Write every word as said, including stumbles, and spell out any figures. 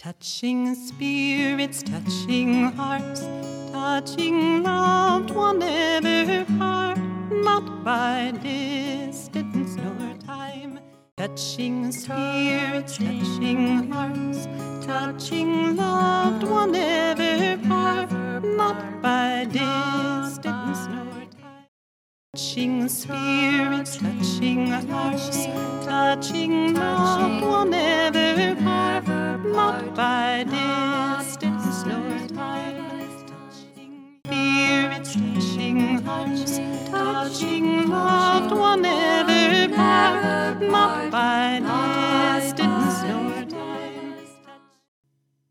Touching spirits, touching hearts, touching loved one ever part, not by distance nor time. Touching spirits, touching hearts, touching loved one ever part, not by distance nor time. Touching spirits, touching hearts, touching loved one ever part, not by distance nor time. Touching spirits, touching hearts, touching